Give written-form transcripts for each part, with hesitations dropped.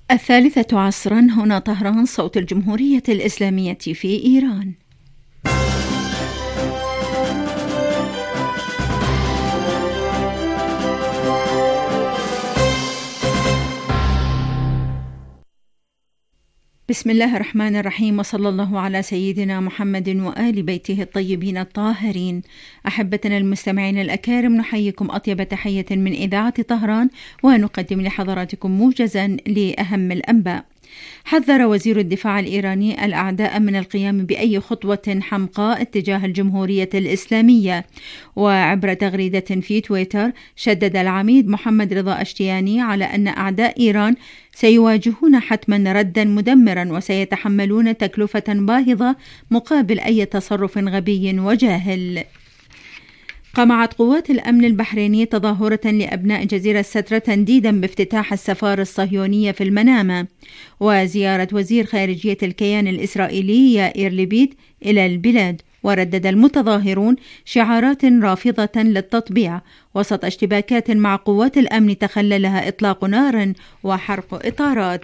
الثالثة عصرا، هنا طهران، صوت الجمهورية الإسلامية في إيران. بسم الله الرحمن الرحيم، وصلى الله على سيدنا محمد وآل بيته الطيبين الطاهرين. أحبتنا المستمعين الأكارم، نحييكم أطيب تحية من إذاعة طهران، ونقدم لحضراتكم موجزا لأهم الأنباء. حذر وزير الدفاع الإيراني الأعداء من القيام بأي خطوة حمقاء اتجاه الجمهورية الإسلامية. وعبر تغريدة في تويتر، شدد العميد محمد رضا أشتياني على أن أعداء إيران سيواجهون حتما ردا مدمرا، وسيتحملون تكلفة باهظة مقابل أي تصرف غبي وجاهل. قمعت قوات الأمن البحريني تظاهرة لأبناء جزيرة سترة تنديدا بافتتاح السفارة الصهيونية في المنامة. وزيارة وزير خارجية الكيان الإسرائيلي يائير لبيد إلى البلاد. وردد المتظاهرون شعارات رافضة للتطبيع وسط اشتباكات مع قوات الأمن تخللها إطلاق نار وحرق إطارات.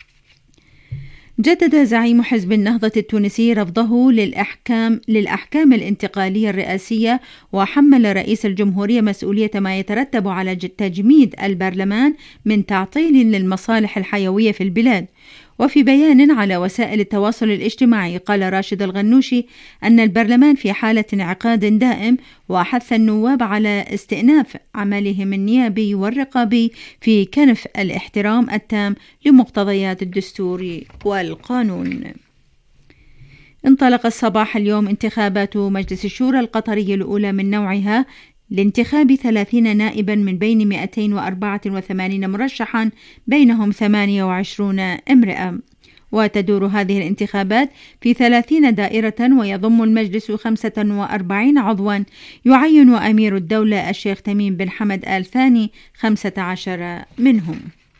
جدد زعيم حزب النهضة التونسي رفضه للأحكام الانتقالية الرئاسية، وحمل رئيس الجمهورية مسؤولية ما يترتب على تجميد البرلمان من تعطيل للمصالح الحيوية في البلاد. وفي بيان على وسائل التواصل الاجتماعي، قال راشد الغنوشي أن البرلمان في حالة انعقاد دائم، وحث النواب على استئناف عملهم النيابي والرقابي في كنف الاحترام التام لمقتضيات الدستور والقانون. انطلقت صباح اليوم انتخابات مجلس الشورى القطري الأولى من نوعها لانتخاب 30 نائبا من بين 284 مرشحا، بينهم 28 امرأة. وتدور هذه الانتخابات في 30 دائرة، ويضم المجلس 45 عضوا، يعين أمير الدولة الشيخ تميم بن حمد آل ثاني 15 منهم.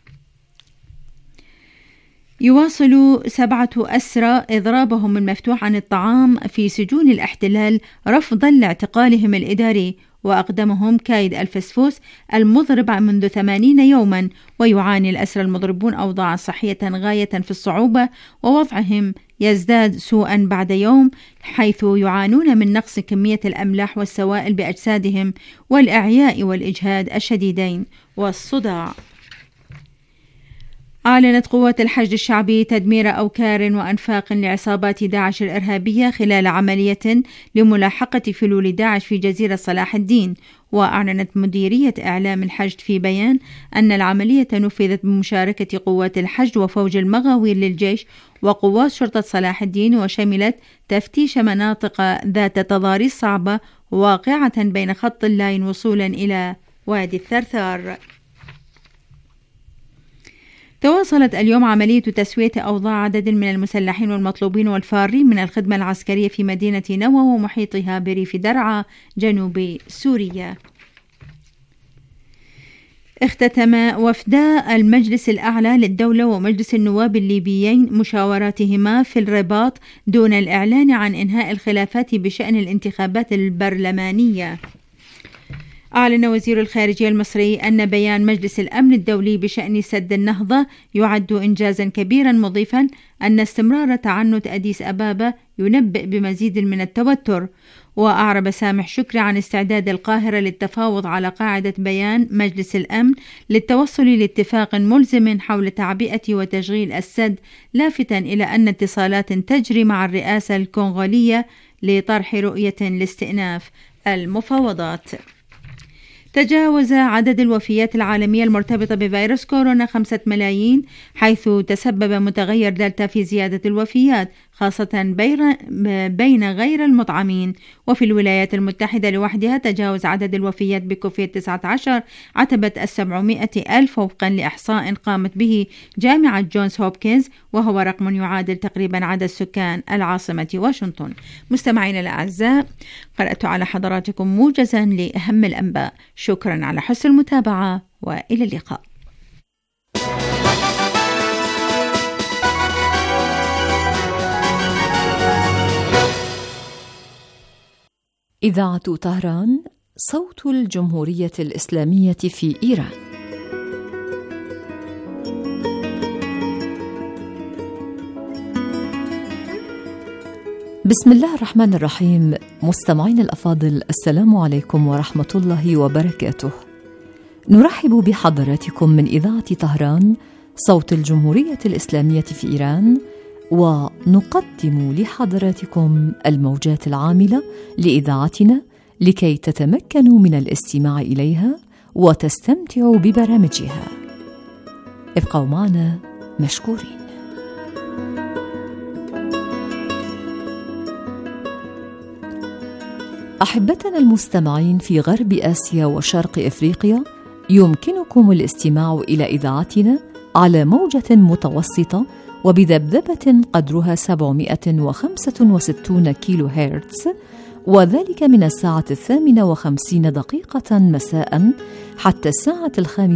يواصل 7 أسرى إضرابهم المفتوح عن الطعام في سجون الاحتلال رفضا لاعتقالهم الإداري، وأقدمهم كايد الفسفوس المضرب منذ 80 يوما. ويعاني الأسرى المضربون أوضاعا صحية غاية في الصعوبة، ووضعهم يزداد سوءا بعد يوم، حيث يعانون من نقص كمية الأملاح والسوائل بأجسادهم، والإعياء والإجهاد الشديدين والصداع. أعلنت قوات الحشد الشعبي تدمير أوكار وأنفاق لعصابات داعش الإرهابية خلال عملية لملاحقة فلول داعش في جزيرة صلاح الدين. وأعلنت مديرية إعلام الحشد في بيان أن العملية نفذت بمشاركة قوات الحشد وفوج المغاوير للجيش وقوات شرطة صلاح الدين، وشملت تفتيش مناطق ذات تضاريس صعبة واقعة بين خط اللاين وصولا إلى وادي الثرثار. تواصلت اليوم عملية تسوية أوضاع عدد من المسلحين والمطلوبين والفارين من الخدمة العسكرية في مدينة نوى ومحيطها بريف درعا جنوب سوريا. اختتم وفدا المجلس الأعلى للدولة ومجلس النواب الليبيين مشاوراتهما في الرباط دون الإعلان عن إنهاء الخلافات بشأن الانتخابات البرلمانية. أعلن وزير الخارجية المصري أن بيان مجلس الأمن الدولي بشأن سد النهضة يعد إنجازا كبيرا، مضيفا أن استمرار تعنت أديس أبابا ينبئ بمزيد من التوتر. وأعرب سامح شكري عن استعداد القاهرة للتفاوض على قاعدة بيان مجلس الأمن للتوصل لاتفاق ملزم حول تعبئة وتشغيل السد، لافتا إلى أن اتصالات تجري مع الرئاسة الكونغولية لطرح رؤية لاستئناف المفاوضات. تجاوز عدد الوفيات العالمية المرتبطة بفيروس كورونا 5 ملايين، حيث تسبب متغير دلتا في زيادة الوفيات، خاصة بين غير المطعمين. وفي الولايات المتحدة لوحدها تجاوز عدد الوفيات بكوفيد 19 عتبة 700,000 وفقا لإحصاء قامت به جامعة جونز هوبكنز، وهو رقم يعادل تقريبا عدد سكان العاصمة واشنطن. مستمعينا الأعزاء، قرأت على حضراتكم موجزا لأهم الأنباء. شكرا على حسن المتابعة، وإلى اللقاء. إذاعة طهران، صوت الجمهورية الإسلامية في إيران. بسم الله الرحمن الرحيم. مستمعين الأفاضل، السلام عليكم ورحمة الله وبركاته. نرحب بحضراتكم من إذاعة طهران صوت الجمهورية الإسلامية في إيران، ونقدم لحضراتكم الموجات العاملة لإذاعتنا لكي تتمكنوا من الاستماع إليها وتستمتعوا ببرامجها. ابقوا معنا مشكورين. أحبتنا المستمعين في غرب آسيا وشرق إفريقيا، يمكنكم الاستماع إلى إذاعتنا على موجة متوسطة وبذبذبة قدرها 765 كيلو هرتز، وذلك من الساعة 58 مساء حتى الساعة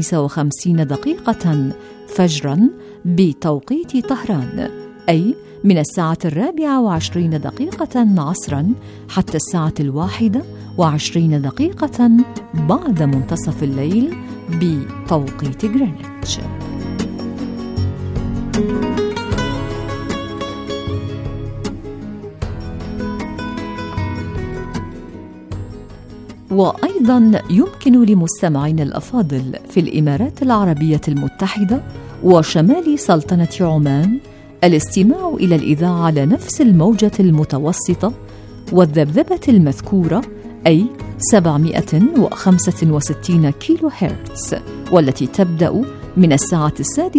55 فجرا بتوقيت طهران، أي من الساعة 24 عصرا حتى الساعة 21 بعد منتصف الليل بتوقيت غرينتش. وأيضا يمكن لمستمعين الأفاضل في الإمارات العربية المتحدة وشمال سلطنة عمان الاستماع إلى الإذاعة على نفس الموجة المتوسطة والذبذبة المذكورة، أي 765 كيلو هرتز، والتي تبدأ من الساعة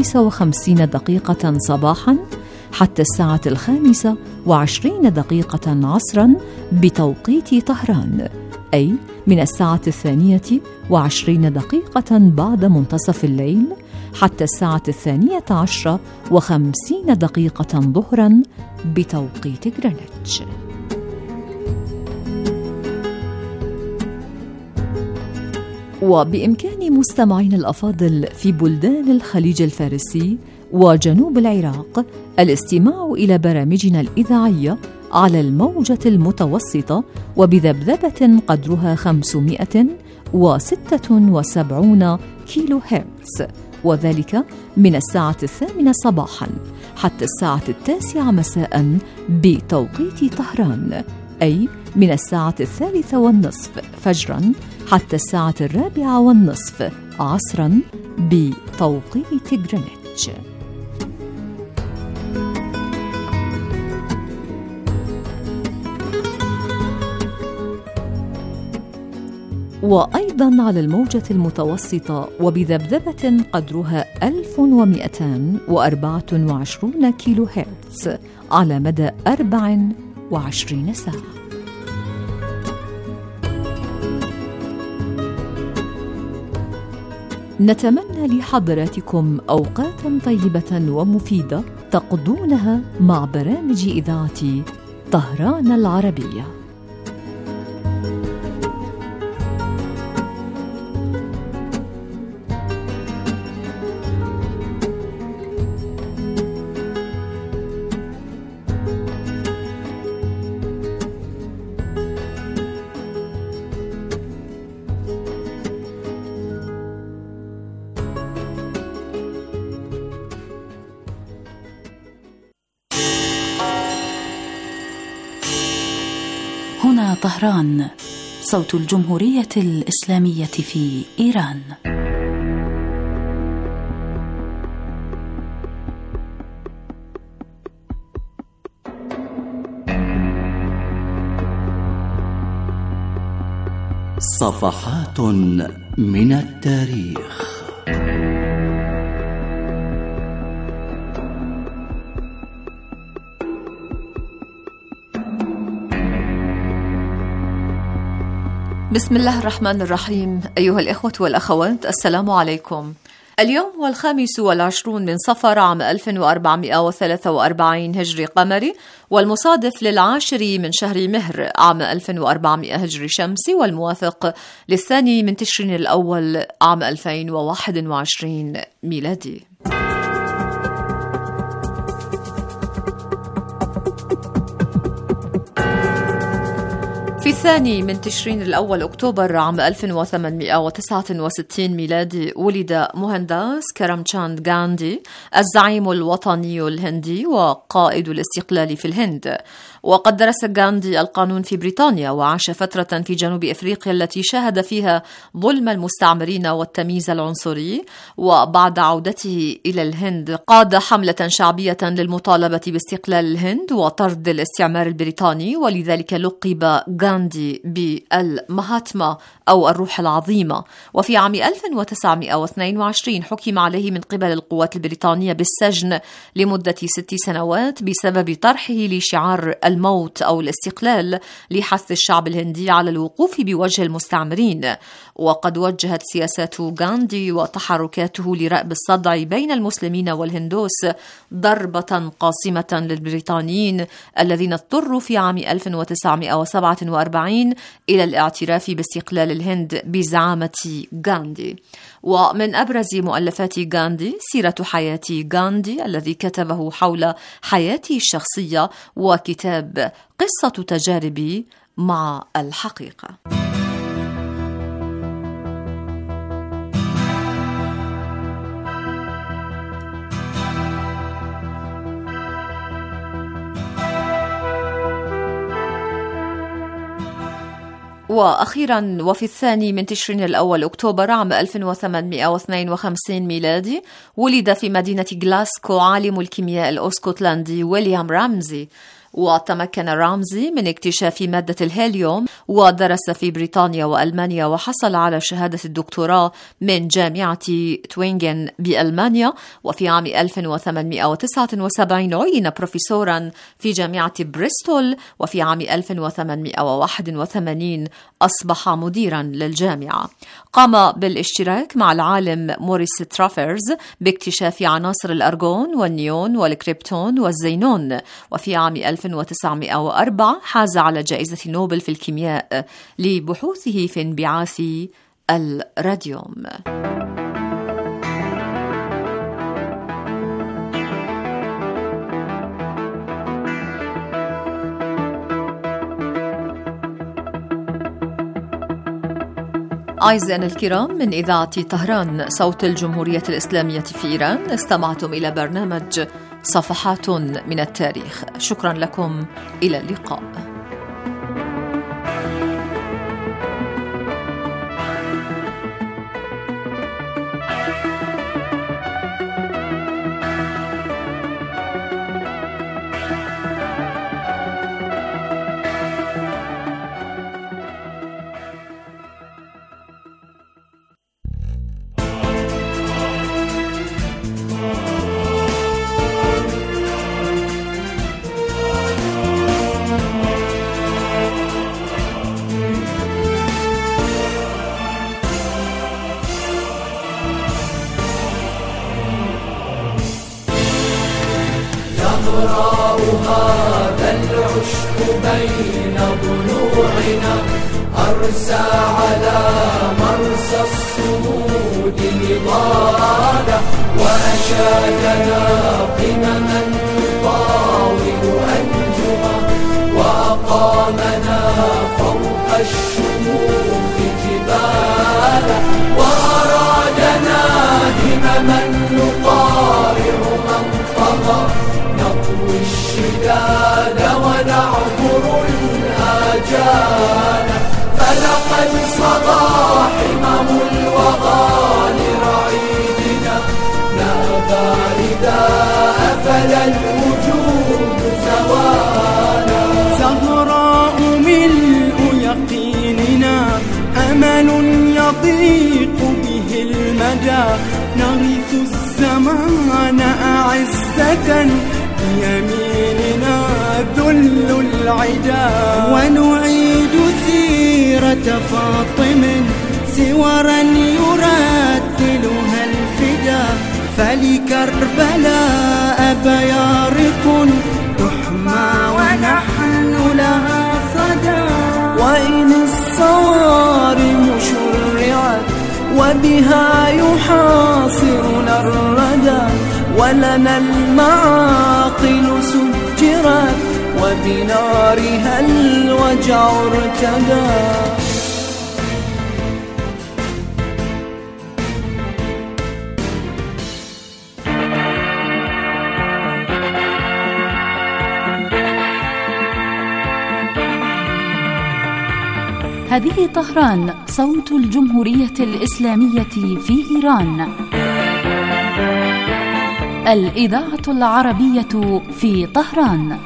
56 صباحا حتى الساعة 25 عصرا بتوقيت طهران، أي من الساعة 22 بعد منتصف الليل حتى الساعة 12:50 ظهرا بتوقيت غرينتش. وبإمكان مستمعين الأفاضل في بلدان الخليج الفارسي وجنوب العراق الاستماع إلى برامجنا الإذاعية على الموجة المتوسطة وبذبذبة قدرها 576 كيلو هرتز، وذلك من الساعة 8 صباحا حتى الساعة 9 مساء بتوقيت طهران، أي من الساعة 3:30 فجرا حتى الساعة 4:30 عصرا بتوقيت غرينتش. وأيضا على الموجة المتوسطة وبذبذبة قدرها 1224 كيلو هرتز على مدى 24 ساعة. نتمنى لحضراتكم أوقاتا طيبة ومفيدة تقضونها مع برامج إذاعة طهران العربية. هنا طهران صوت الجمهورية الإسلامية في إيران. صفحات من التاريخ. بسم الله الرحمن الرحيم. أيها الإخوة والأخوات، السلام عليكم. اليوم هو 25 من صفر عام 1443 هجري قمري، والمصادف للعاشر من شهر مهر عام 1400 هجري شمسي، والموافق للثاني من تشرين الأول عام 2021 ميلادي. في الثاني من تشرين الأول أكتوبر عام 1869 ميلادي ولد موهنداس كرامتشاند غاندي، الزعيم الوطني الهندي وقائد الاستقلال في الهند. وقد درس غاندي القانون في بريطانيا وعاش فترة في جنوب إفريقيا التي شاهد فيها ظلم المستعمرين والتمييز العنصري. وبعد عودته إلى الهند قاد حملة شعبية للمطالبة باستقلال الهند وطرد الاستعمار البريطاني، ولذلك لقب غاندي بالمهاتما أو الروح العظيمة. وفي عام 1922 حكم عليه من قبل القوات البريطانية بالسجن لمدة 6 سنوات بسبب طرحه لشعار الموت أو الاستقلال لحث الشعب الهندي على الوقوف بوجه المستعمرين. وقد وجهت سياسات غاندي وتحركاته لرأب الصدع بين المسلمين والهندوس ضربة قاصمة للبريطانيين الذين اضطروا في عام 1947 إلى الاعتراف باستقلال الهند بزعامة غاندي. ومن أبرز مؤلفات غاندي سيرة حياة غاندي الذي كتبه حول حياته الشخصية، وكتاب قصة تجاربي مع الحقيقة. وأخيرا وفي 2 تشرين الأول أكتوبر عام 1852 ميلادي ولد في مدينة غلاسكو عالم الكيمياء الأسكتلندي ويليام رامزي. وتمكن رامزي من اكتشاف مادة الهيليوم ودرس في بريطانيا وألمانيا وحصل على شهادة الدكتوراه من جامعة توينغن بألمانيا. وفي عام 1879 عين بروفيسورا في جامعة بريستول، وفي عام 1881 أصبح مديرا للجامعة. قام بالاشتراك مع العالم موريس ترافرز باكتشاف عناصر الأرغون والنيون والكريبتون والزينون. وفي عام 1904 حاز على جائزة نوبل في الكيمياء لبحوثه في انبعاث الراديوم. أعزائنا الكرام، من إذاعة طهران صوت الجمهورية الإسلامية في إيران استمعتم إلى برنامج صفحات من التاريخ. شكرا لكم، إلى اللقاء. يهراء هذا العشق بين ضلوعنا، أرسى على مرسى الصمود نضالا، وأشادنا قمما نطاول أنجما، وأقامنا فوق الشموخ جبالا، وأرادنا همما نقارع من طغى، نطوي الشداد ونعبر الآجال، فلقد صدى حمم الوغى لرعيدنا، نابى رداء فلا الوجود زوالا. زهراء ملء يقيننا، أمل يضيق به المدى، نغث الزمان أعزة بيميننا ذل العدا، ونعيد سيرة فاطم سورا يرتلها الفدا، فلكربلاء بيارق تحمى ونحن لها صدى، وإن الصوارم شرعت وبها يحاصرنا الردى، ولنا المعاقل سجرت وبنارها الوجع ارتدى. هذه طهران، صوت الجمهورية الإسلامية في إيران. الإذاعة العربية في طهران.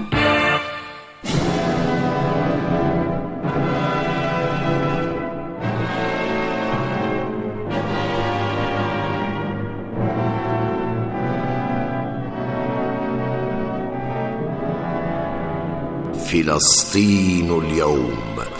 فلسطين اليوم.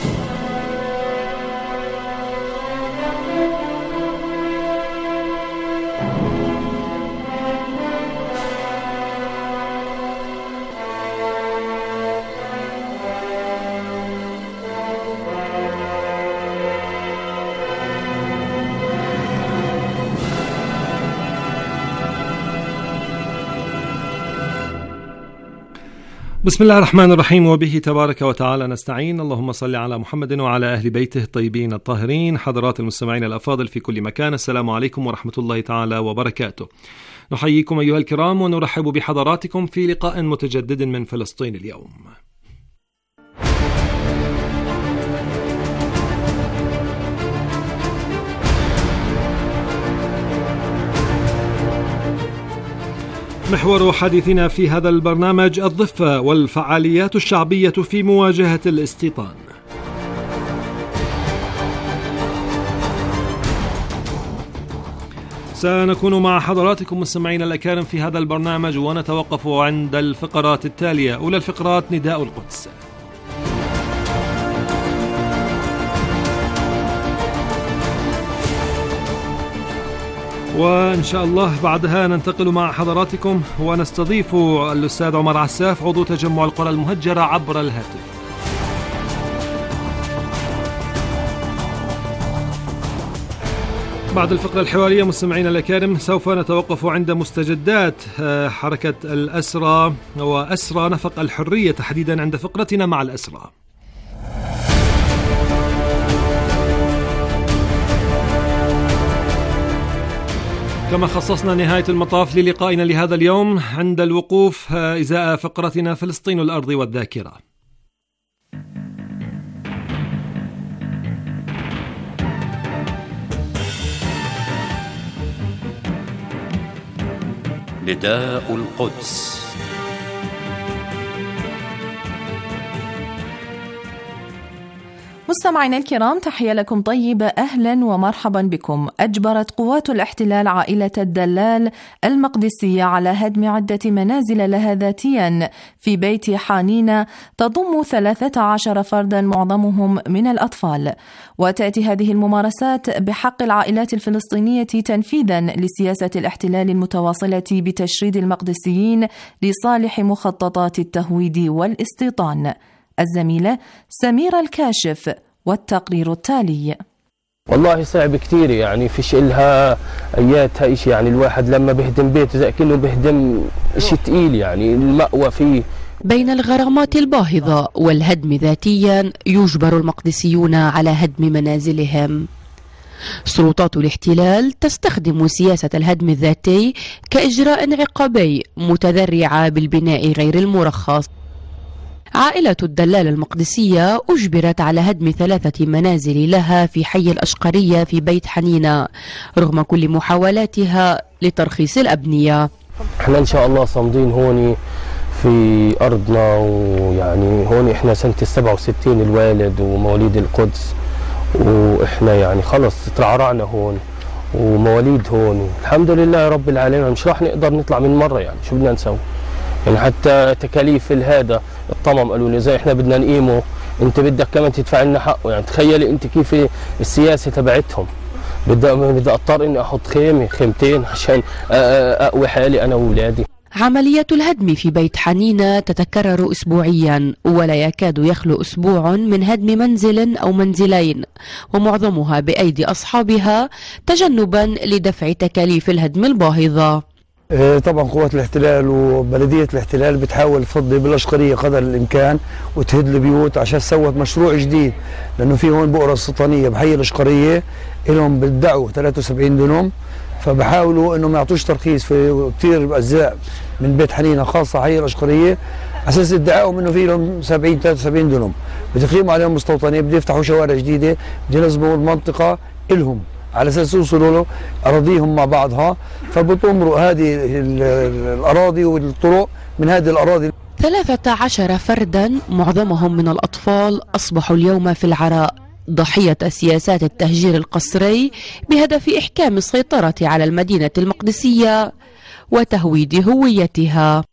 بسم الله الرحمن الرحيم، وبه تبارك وتعالى نستعين. اللهم صل على محمد وعلى أهل بيته الطيبين الطاهرين. حضرات المستمعين الأفاضل في كل مكان، السلام عليكم ورحمة الله تعالى وبركاته. نحييكم أيها الكرام ونرحب بحضراتكم في لقاء متجدد من فلسطين اليوم. محور حديثنا في هذا البرنامج الضفة والفعاليات الشعبية في مواجهة الاستيطان. سنكون مع حضراتكم مستمعين الأكارم في هذا البرنامج، ونتوقف عند الفقرات التالية. أولى الفقرات نداء القدس، وإن شاء الله بعدها ننتقل مع حضراتكم ونستضيف الأستاذ عمر عساف عضو تجمع القرى المهجرة عبر الهاتف. بعد الفقرة الحوارية مستمعين الأكارم سوف نتوقف عند مستجدات حركة الأسرى وأسرى نفق الحرية، تحديدا عند فقرتنا مع الأسرى. كما خصصنا نهاية المطاف للقائنا لهذا اليوم عند الوقوف إزاء فقرتنا فلسطين الأرض والذاكرة. نداء القدس. مستمعينا الكرام، تحية لكم طيبة، أهلا ومرحبا بكم. أجبرت قوات الاحتلال عائلة الدلال المقدسية على هدم عدة منازل لها ذاتيا في بيت حانينة تضم 13 فردا معظمهم من الأطفال. وتأتي هذه الممارسات بحق العائلات الفلسطينية تنفيذا لسياسة الاحتلال المتواصلة بتشريد المقدسيين لصالح مخططات التهويد والاستيطان. الزميلة سميرة الكاشف والتقرير التالي. والله صعب كتير، يعني فيش إلها أياتها إشي، يعني الواحد لما بهدم بيته زي كأنه بهدم إشي تقيل، يعني المأوى فيه. بين الغرامات الباهظة والهدم ذاتيا يجبر المقدسيون على هدم منازلهم. سلطات الاحتلال تستخدم سياسة الهدم الذاتي كإجراء عقابي متذرعة بالبناء غير المرخص. عائلة الدلال المقدسية أجبرت على هدم 3 منازل لها في حي الأشقرية في بيت حنينة رغم كل محاولاتها لترخيص الأبنية. احنا إن شاء الله صامدين هون في أرضنا، ويعني هون احنا سنة 67 الوالد ومواليد القدس، واحنا يعني خلص ترعرعنا هون ومواليد هون، الحمد لله رب العالمين. مش راح نقدر نطلع من مرة، يعني شو بدنا نسوي؟ يعني حتى تكاليف هذا الطمم قالوا لي زي احنا بدنا نقيمه، انت بدك كمان تدفع لنا حقه. يعني تخيلي انت كيف السياسه تبعتهم. بدي اضطر اني احط خيمتين عشان اقوي حالي انا واولادي. عملية الهدم في بيت حنينة تتكرر أسبوعيا، ولا يكاد يخلو أسبوع من هدم منزل أو منزلين، ومعظمها بأيدي أصحابها تجنبا لدفع تكاليف الهدم الباهظة. طبعا قوات الاحتلال وبلدية الاحتلال بتحاول تفضي بالأشقرية قدر الإمكان وتهد البيوت عشان سوت مشروع جديد، لأنه في هون بؤرة استيطانية بحي الأشقرية إلهم بدعوا 73 دنم، فبحاولوا إنه ما يعطوش ترخيص في كثير أجزاء من بيت حنينة خاصة حي الأشقرية اساس ادعائهم انه في لهم 73 دنم، بده يقيموا عليهم مستوطنين، بده يفتحوا شوارع جديده، بده ينظموا المنطقه الهم على اساس يوصلوا له اراضيهم مع بعضها، فبتمرق هذه الاراضي والطرق من هذه الاراضي. 13 فردا معظمهم من الأطفال أصبحوا اليوم في العراء ضحية سياسات التهجير القسري بهدف إحكام السيطرة على المدينة المقدسية وتهويد هويتها.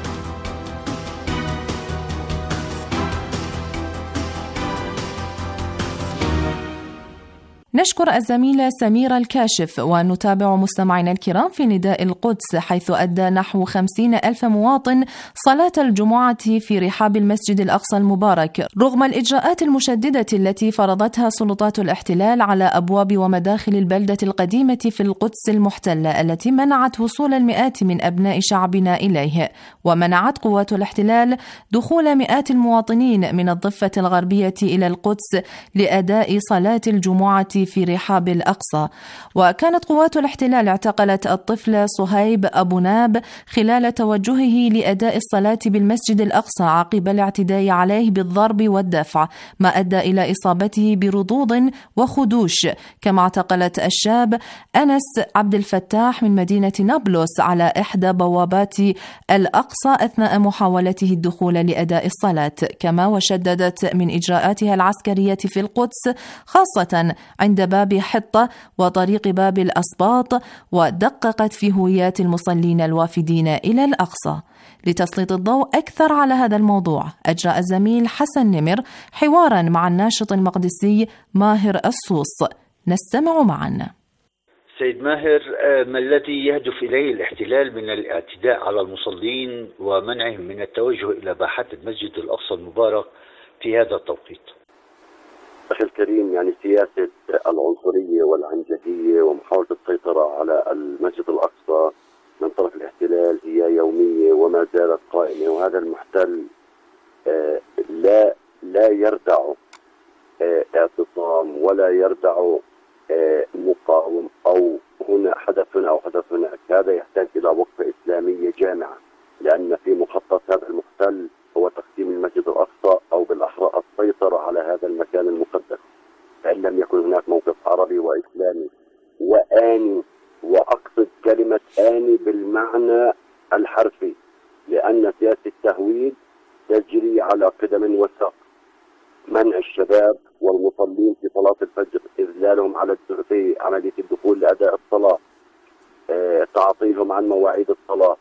نشكر الزميلة سميرة الكاشف، ونتابع مستمعينا الكرام في نداء القدس، حيث أدى نحو 50,000 مواطن صلاة الجمعة في رحاب المسجد الأقصى المبارك، رغم الإجراءات المشددة التي فرضتها سلطات الاحتلال على أبواب ومداخل البلدة القديمة في القدس المحتلة، التي منعت وصول المئات من أبناء شعبنا إليه، ومنعت قوات الاحتلال دخول مئات المواطنين من الضفة الغربية إلى القدس لأداء صلاة الجمعة في رحاب الأقصى. وكانت قوات الاحتلال اعتقلت الطفل صهيب أبو ناب خلال توجهه لأداء الصلاة بالمسجد الأقصى عقب الاعتداء عليه بالضرب والدفع، ما أدى إلى إصابته برضوض وخدوش. كما اعتقلت الشاب أنس عبد الفتاح من مدينة نابلس على إحدى بوابات الأقصى أثناء محاولته الدخول لأداء الصلاة. كما وشددت من إجراءاتها العسكرية في القدس، خاصة عند باب حطة وطريق باب الأسباط، ودققت في هويات المصلين الوافدين إلى الأقصى. لتسليط الضوء أكثر على هذا الموضوع، أجرى الزميل حسن نمر حوارا مع الناشط المقدسي ماهر الصوص، نستمع معا. سيد ماهر، ما الذي يهدف إليه الاحتلال من الاعتداء على المصلين ومنعهم من التوجه إلى باحات المسجد الأقصى المبارك في هذا التوقيت؟ أخي الكريم، يعني سياسة العنصرية والعنجهية ومحاولة السيطرة على المسجد الأقصى من طرف الاحتلال هي يومية وما زالت قائمة، وهذا المحتل لا يردع اعتصام ولا يردع مقاوم أو هنا حدث هنا أو حدث هناك. هذا يحتاج إلى وقفة إسلامية جامعة، لأن في مخطط هذا المحتل هو تقسيم المسجد الأقصى أو بالأحرى السيطرة على هذا المكان المقدس، فإن لم يكن هناك موقف عربي وإسلامي وآني، وأقصد كلمة آني بالمعنى الحرفي، لأن سياسة التهويد تجري على قدم وساق. منع الشباب والمصلين في صلاة الفجر، إذلالهم على في عملية الدخول لأداء الصلاة، تعطيلهم عن مواعيد الصلاة،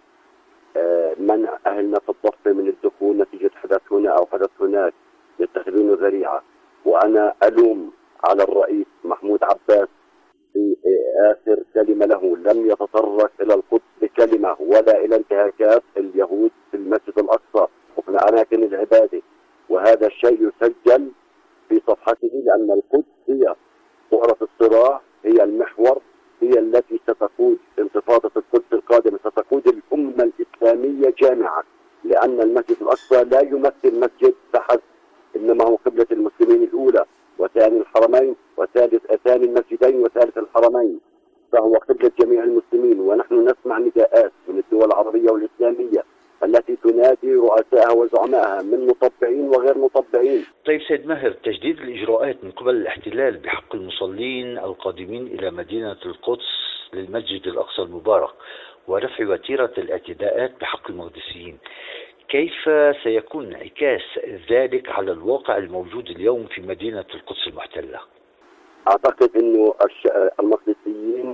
منع أهلنا في الضفة من الدخول نتيجة حدث هنا أو حدث هناك، يتخذون ذريعة. وأنا ألوم على الرئيس محمود عباس في آخر كلمة له، لم يتطرق إلى القدس بكلمة ولا إلى انتهاكات اليهود في المسجد الأقصى وفي أماكن العبادة، وهذا الشيء يسجل في صفحته، لأن القدس هي بؤرة الصراع، هي المحور، هي التي ستقود انتفاضة القدس القادمة، ستقود الأمة الإسلامية جامعة، لأن المسجد الأقصى لا يمثل مسجد فحسب، إنما هو قبلة المسلمين الأولى وثاني الحرمين ثاني المسجدين وثالث الحرمين، فهو قبلة جميع المسلمين. ونحن نسمع نداءات من الدول العربية والإسلامية التي تنادي رؤسائها وزعمائها من مطبعين وغير مطبعين. طيب سيد ماهر، تجديد الإجراءات من قبل الاحتلال بحق المصلين القادمين إلى مدينة القدس للمسجد الأقصى المبارك ورفع وتيرة الاعتداءات بحق المقدسيين، كيف سيكون انعكاس ذلك على الواقع الموجود اليوم في مدينة القدس المحتلة؟ أعتقد أنه المقدسيين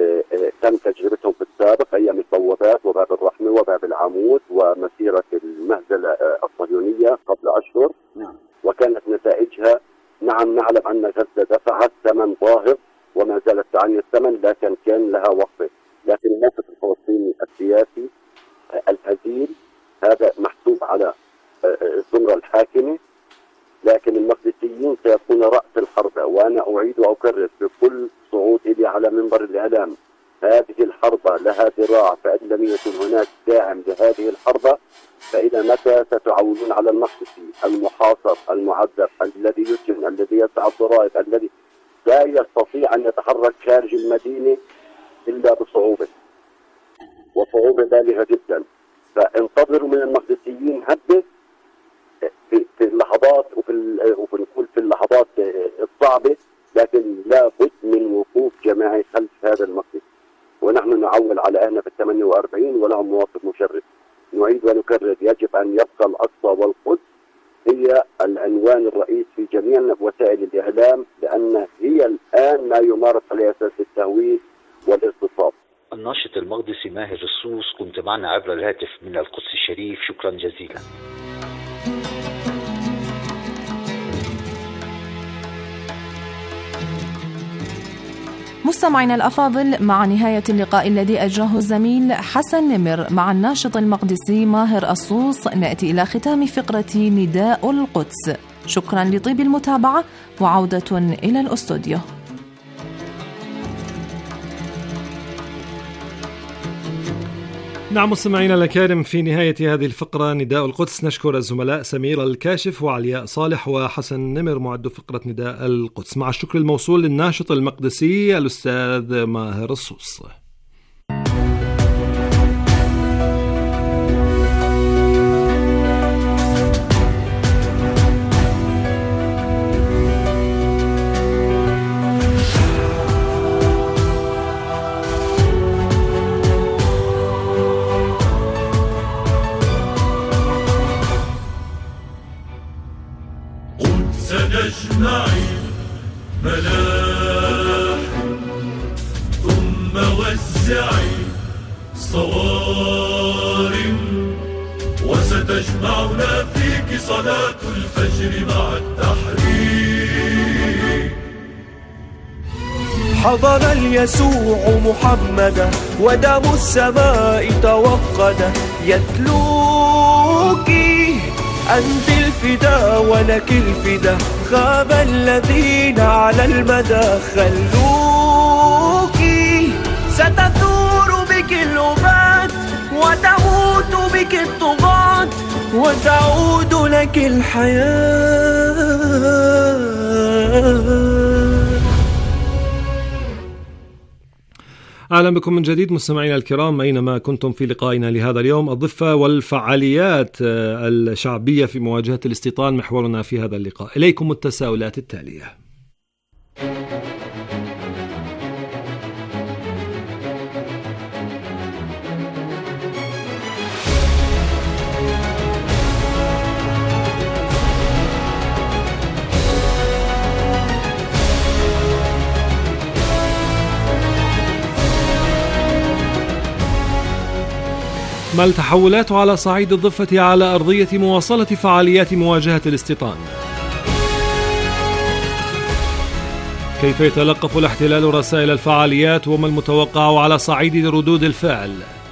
تم تجربتهم في السابق، أيام البوابات وباب الرحمة وباب العمود ومسيرة المهزلة الصهيونية قبل أشهر، وكانت نتائجها، نعم نعلم أن غزة دفعت ثمن باهظ وما زالت تعني الثمن، لكن كان لها وقفة. لكن الموقف الفلسطيني السياسي الهزيل هذا محسوب على الزمرة الحاكمة، لكن المقدسيين سيكون رأس الحربة. وأنا أعيد وأكرر في كل صعود إلي على منبر الإعلام، هذه الحربة لها ذراع، فإن لم يكن هناك داعم لهذه الحربة فإلى متى ستعولون على المقدسي المحاصر المعذب الذي يسجن الذي يدفع الضرائب الذي لا يستطيع أن يتحرك خارج المدينة إلا بصعوبة، وصعوبة بالغة جدا. فانتظروا من المقدسيين هبة في اللحظات وفي اللحظات الصعبة، لكن لا بد من وقوف جماعي خلف هذا المقدس، ونحن نعول على أهلنا في 48 ولهم مواقف مشرفة. نعيد ونكرر، يجب أن يبقى الأقصى والقدس هي العنوان الرئيس في جميع وسائل الإعلام، لأن هي الآن ما يمارس على أساس التهويد والاغتصاب. الناشط المقدسي ماهر الصوص، كنت معنا عبر الهاتف من القدس الشريف، شكرا جزيلا. مستمعينا الأفاضل، مع نهاية اللقاء الذي أجراه الزميل حسن نمر مع الناشط المقدسي ماهر الصوص، نأتي إلى ختام فقرة نداء القدس. شكرا لطيب المتابعة، وعودة إلى الأستوديو. نعم مستمعينا الأكارم، في نهاية هذه الفقرة نداء القدس نشكر الزملاء سمير الكاشف وعلياء صالح وحسن نمر معد فقرة نداء القدس، مع الشكر الموصول للناشط المقدسي الأستاذ ماهر الصوص. نجمعي ملاح ثم وزعي صوارم، وستجمعنا فيك صلاة الفجر مع التحرير. حضر اليسوع محمدا ودم السماء توقد، يتلوك أنت الفدا ولك الفدا، خاب الذين على المدى خلوك. ستثور بك الأبات وتموت بك الطغاة، وتعود لك الحياة. أهلا بكم من جديد مستمعينا الكرام أينما كنتم في لقائنا لهذا اليوم. الضفة والفعاليات الشعبية في مواجهة الاستيطان محورنا في هذا اللقاء. إليكم التساؤلات التالية. ما التحولات على صعيد الضفة على أرضية مواصلة فعاليات مواجهة الاستيطان؟ كيف يتلقف الاحتلال رسائل الفعاليات وما المتوقع على صعيد ردود الفعل؟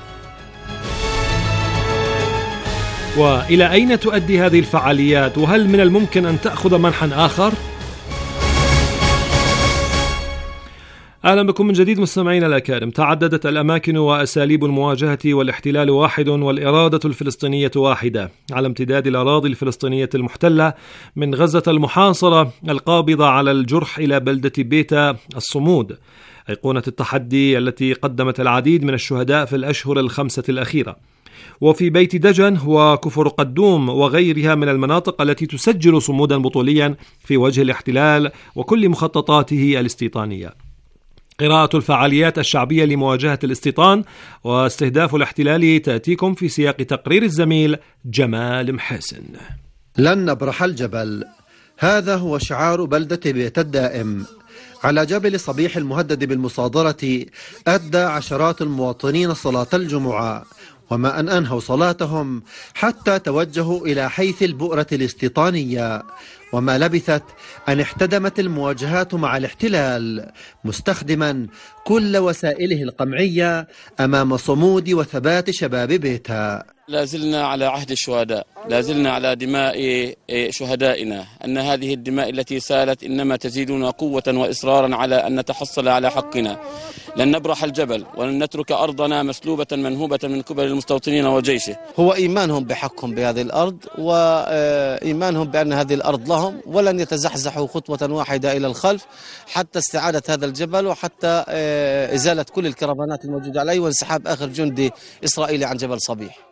وإلى أين تؤدي هذه الفعاليات؟ وهل من الممكن أن تأخذ منحا آخر؟ أهلا بكم من جديد مستمعينا الأكارم. تعددت الأماكن وأساليب المواجهة والاحتلال واحد والإرادة الفلسطينية واحدة على امتداد الأراضي الفلسطينية المحتلة من غزة المحاصرة القابضة على الجرح إلى بلدة بيتا الصمود، أيقونة التحدي التي قدمت العديد من الشهداء في الأشهر الخمسة الأخيرة، وفي بيت دجن وكفر قدوم وغيرها من المناطق التي تسجل صمودا بطوليا في وجه الاحتلال وكل مخططاته الاستيطانية. قراءة الفعاليات الشعبية لمواجهة الاستيطان واستهداف الاحتلال تأتيكم في سياق تقرير الزميل جمال محسن. لن نبرح الجبل، هذا هو شعار بلدة بيت الدائم. على جبل صبيح المهدد بالمصادرة أدى عشرات المواطنين صلاة الجمعة، وما أن أنهوا صلاتهم حتى توجهوا إلى حيث البؤرة الاستيطانية، وما لبثت أن احتدمت المواجهات مع الاحتلال مستخدما كل وسائله القمعية أمام صمود وثبات شباب بيتها. لازلنا على عهد الشهداء، لازلنا على دماء شهدائنا، أن هذه الدماء التي سالت إنما تزيدنا قوة وإصرارا على أن نتحصل على حقنا. لن نبرح الجبل ولن نترك أرضنا مسلوبة منهوبة من قبل المستوطنين وجيشه. هو إيمانهم بحقهم بهذه الأرض وإيمانهم بأن هذه الأرض لهم، ولن يتزحزحوا خطوة واحدة إلى الخلف حتى استعادة هذا الجبل وحتى إزالة كل الكرفانات الموجودة عليه وانسحاب آخر جندي إسرائيلي عن جبل صبيح.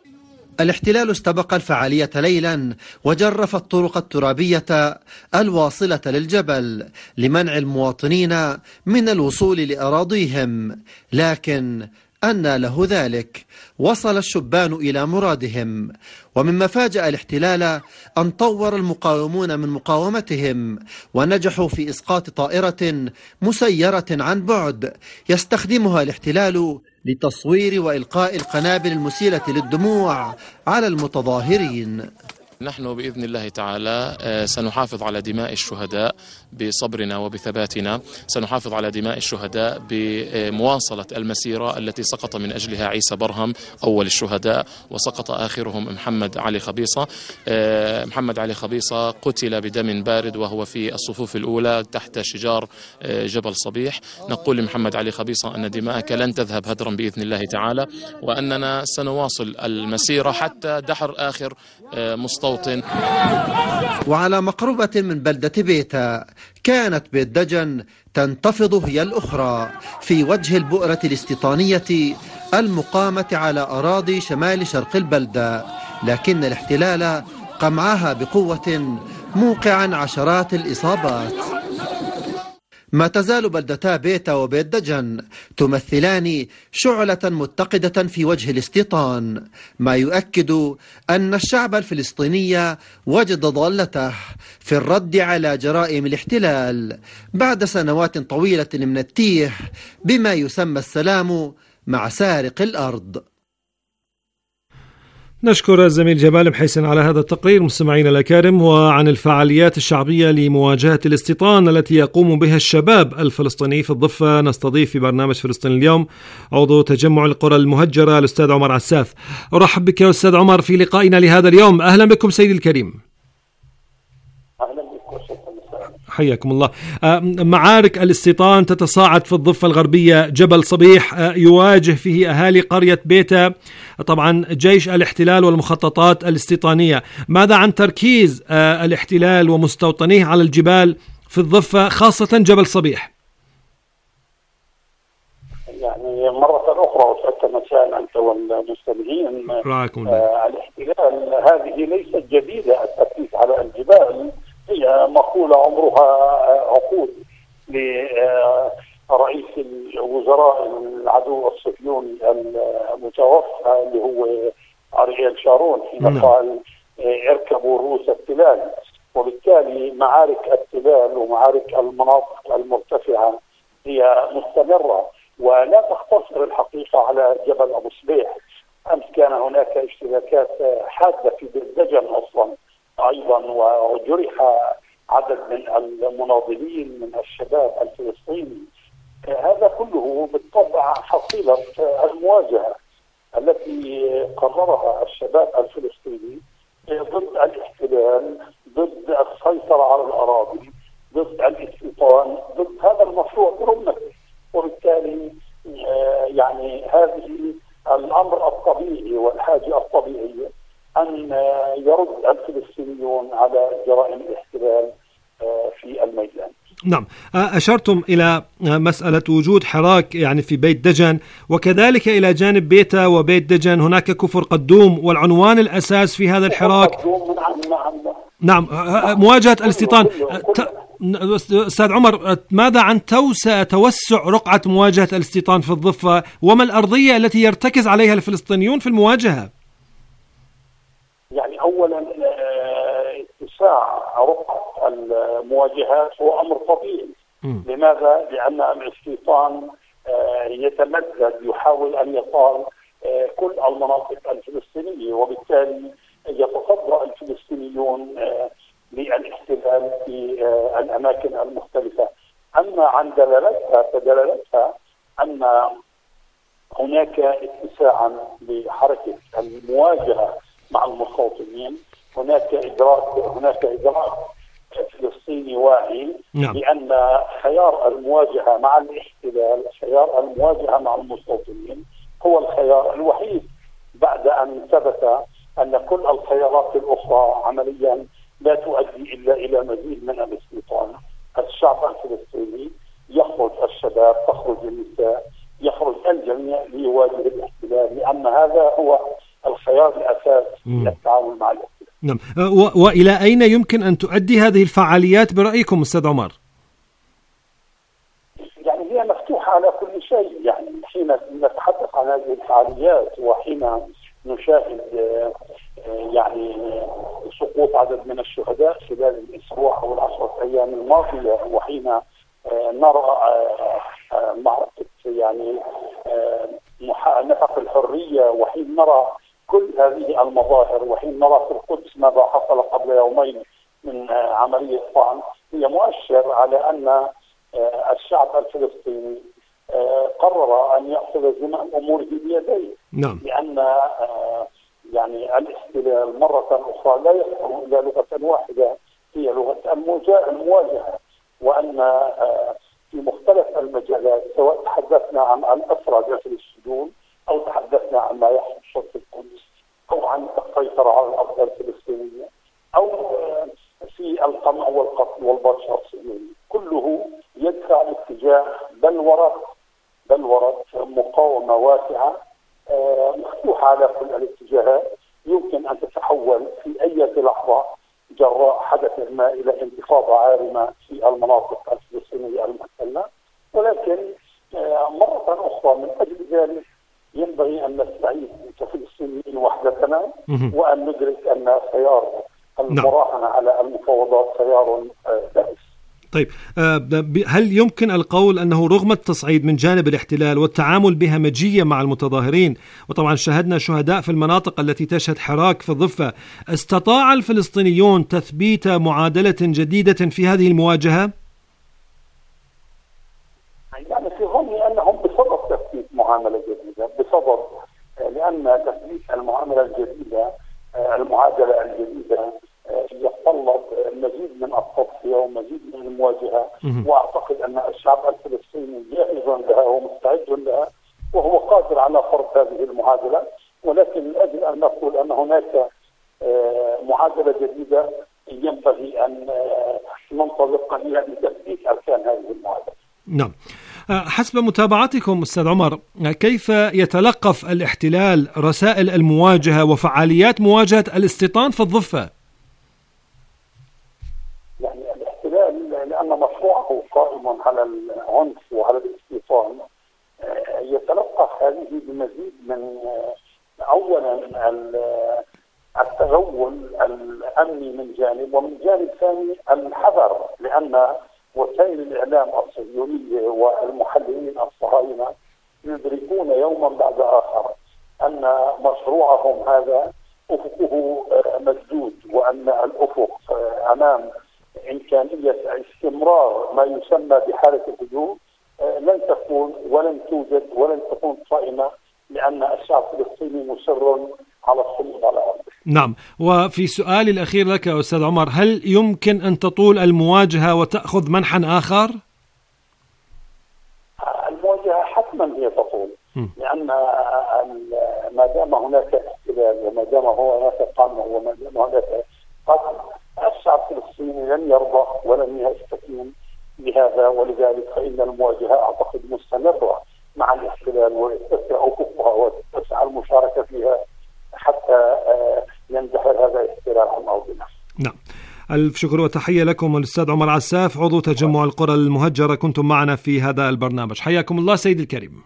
الاحتلال استبق الفعالية ليلا وجرف الطرق الترابية الواصلة للجبل لمنع المواطنين من الوصول لأراضيهم، لكن أنى له ذلك؟ وصل الشبان إلى مرادهم. ومما فاجأ الاحتلال أن طور المقاومون من مقاومتهم ونجحوا في إسقاط طائرة مسيرة عن بعد يستخدمها الاحتلال لتصوير وإلقاء القنابل المسيلة للدموع على المتظاهرين. نحن بإذن الله تعالى سنحافظ على دماء الشهداء بصبرنا وبثباتنا، سنحافظ على دماء الشهداء بمواصلة المسيرة التي سقط من أجلها عيسى برهم أول الشهداء وسقط آخرهم محمد علي خبيصة. محمد علي خبيصة قتل بدم بارد وهو في الصفوف الأولى تحت شجار جبل صبيح. نقول لمحمد علي خبيصة أن دماءك لن تذهب هدرا بإذن الله تعالى، وأننا سنواصل المسيرة حتى دحر آخر مستوطن. وعلى مقربة من بلدة بيتا كانت بيت دجن تنتفض هي الأخرى في وجه البؤرة الاستيطانية المقامة على أراضي شمال شرق البلدة، لكن الاحتلال قمعها بقوة موقعا عشرات الإصابات. ما تزال بلدتا بيتا وبيت دجن تمثلان شعلة متقدة في وجه الاستيطان، ما يؤكد أن الشعب الفلسطيني وجد ضالته في الرد على جرائم الاحتلال بعد سنوات طويلة من التيه بما يسمى السلام مع سارق الأرض. نشكر الزميل جبال محيسن على هذا التقرير. مستمعينا الأكارم، وعن الفعاليات الشعبية لمواجهة الاستيطان التي يقوم بها الشباب الفلسطيني في الضفة، نستضيف في برنامج فلسطين اليوم عضو تجمع القرى المهجرة الأستاذ عمر عساف. أرحب بك يا أستاذ عمر في لقائنا لهذا اليوم. أهلا بكم سيدي الكريم. حياكم الله. معارك الاستيطان تتصاعد في الضفة الغربية. جبل صبيح يواجه فيه أهالي قرية بيتا طبعا جيش الاحتلال والمخططات الاستيطانية. ماذا عن تركيز الاحتلال ومستوطنيه على الجبال في الضفة خاصة جبل صبيح؟ يعني مرة أخرى وسألت مساء أنت والمستمعين، الاحتلال هذه ليست جديدة. التركيز على الجبال هي مقولة عمرها عقود لرئيس الوزراء العدو الصهيوني المتوفى اللي هو أرييل شارون حين قال اركبوا رؤوس التلال. وبالتالي معارك التلال ومعارك المناطق المرتفعة هي مستمرة ولا تختصر الحقيقة على جبل أبو صبيح. أمس كان هناك اشتباكات حادة في بيت دجن أصلا أيضا، وجرح عدد من المناضلين من الشباب الفلسطيني. هذا كله بالطبع حصيلة المواجهة التي قررها الشباب الفلسطيني ضد الاحتلال، ضد السيطرة على الأراضي، ضد الاستيطان، ضد هذا المشروع برمته. وبالتالي يعني هذه الأمر الطبيعي والحاجة الطبيعية أن يرد الفلسطينيون على جرائم الاحتلال في الميدان. نعم، أشرتم إلى مسألة وجود حراك يعني في بيت دجن، وكذلك إلى جانب بيتا وبيت دجن هناك كفر قدوم، والعنوان الأساس في هذا الحراك نعم مواجهة الاستيطان. أستاذ عمر، ماذا عن توسع رقعة مواجهة الاستيطان في الضفة، وما الأرضية التي يرتكز عليها الفلسطينيون في المواجهة؟ يعني أولا اتساع رقعة المواجهات هو أمر طبيعي. لماذا؟ لأن الاستيطان يتمدد، يحاول أن يطال كل المناطق الفلسطينية، وبالتالي يتصدى الفلسطينيون للاحتلال في الأماكن المختلفة. أما عن دلالتها فدلالتها أن هناك اتساعا لحركة المواجهة مع المستوطنين. هناك إدراك فلسطيني واعي بأن خيار المواجهة مع الاحتلال، خيار المواجهة مع المستوطنين هو الخيار الوحيد، بعد أن ثبت أن كل الخيارات الأخرى عمليا لا تؤدي إلا إلى مزيد من الاستيطان. الشعب الفلسطيني يخرج، الشباب تخرج، النساء يخرج، الجميع ليواجه الاحتلال، لأن هذا هو الخيار الأساس للتعامل مع الاختلاف. نعم. وإلى أين يمكن أن تؤدي هذه الفعاليات برأيكم أستاذ عمر؟ يعني هي مفتوحة على كل شيء، يعني حين نتحدث عن هذه الفعاليات وحين نشاهد يعني سقوط عدد من الشهداء خلال الأسبوع أو العشرة أيام الماضية، وحين نرى معركة يعني نفق الحرية، وحين نرى كل هذه المظاهر، وحين نرى في القدس ماذا حصل قبل يومين من عملية طعن، هي مؤشر على أن الشعب الفلسطيني قرر أن يأخذ زمام أموره بيديه. نعم. لأن يعني الاحتلال مرة أخرى لا يفهم إلا لغة واحدة، هي لغة المواجهة، وأن في مختلف المجالات سواء تحدثنا عن الأسرى داخل السجون أو تحدثنا عن ما يحصل في القدس أو عن السيطرة على الأرض الفلسطينية أو في القمع والقتل والبطش الصهيوني، كله يدفع باتجاه بلورة مقاومة واسعة مفتوحة على كل الاتجاهات، يمكن أن تتحول في أي لحظة جراء حدث ما إلى انتفاضة عارمة في المناطق الفلسطينية المحتلة. ولكن مرة أخرى من أجل ذلك ينبغي أن نستعيد كفلسطينيين وحدتنا، وأن ندرك أن خيار المراهنة على المفاوضات خيار بائس. طيب، هل يمكن القول أنه رغم التصعيد من جانب الاحتلال والتعامل بهمجية مع المتظاهرين، وطبعا شاهدنا شهداء في المناطق التي تشهد حراك في الضفة، استطاع الفلسطينيون تثبيت معادلة جديدة في هذه المواجهة؟ يعني في ظني أنهم بصدد تثبيت معاملة جديدة، لأن تثبيت المعاملة الجديدة المعادلة الجديدة يتطلب مزيد من التضحية ومزيد من المواجهة، وأعتقد أن الشعب الفلسطيني جاهز لها ومستعد لها وهو قادر على فرض هذه المعادلة. ولكن من أجل أن نقول أن هناك معادلة جديدة ينبغي أن ننطلق إلى تثبيت أركان هذه المعادلة. نعم. حسب متابعتكم أستاذ عمر، كيف يتلقف الاحتلال رسائل المواجهة وفعاليات مواجهة الاستيطان في الضفة؟ يعني الاحتلال لأن مشروعه قائم على العنف وعلى الاستيطان يتلقف هذه بمزيد من أولا التغول الأمني من جانب، ومن جانب ثاني الحذر، لأن وسائل الإعلام الصهيونية والمحللين الصهاينة يدركون يوما بعد آخر أن مشروعهم هذا أفقه مسدود، وأن الأفق أمام إمكانية استمرار ما يسمى بحالة الهجوم لن تكون ولن توجد ولن تكون صائمة، لأن الشعب الفلسطيني مصر على الصمود على أرضه. نعم. وفي سؤالي الأخير لك أستاذ عمر، هل يمكن أن تطول المواجهة وتأخذ منحا آخر؟ المواجهة حتما هي تطول، لأن ما دام هناك احتلال وما دام هناك قمع وما دام هناك قتل، الشعب الفلسطيني لن يرضى ولن يستكين بهذا، ولذلك فإن المواجهة أعتقد مستمرة مع الاحتلال وتتسع أفقها وتتسع المشاركة فيها حتى يندحر هذا الاحتلال عن أرضنا. نعم. ألف شكر وتحية لكم الأستاذ عمر عساف، عضو تجمع القرى المهجرة، كنتم معنا في هذا البرنامج. حياكم الله سيد الكريم.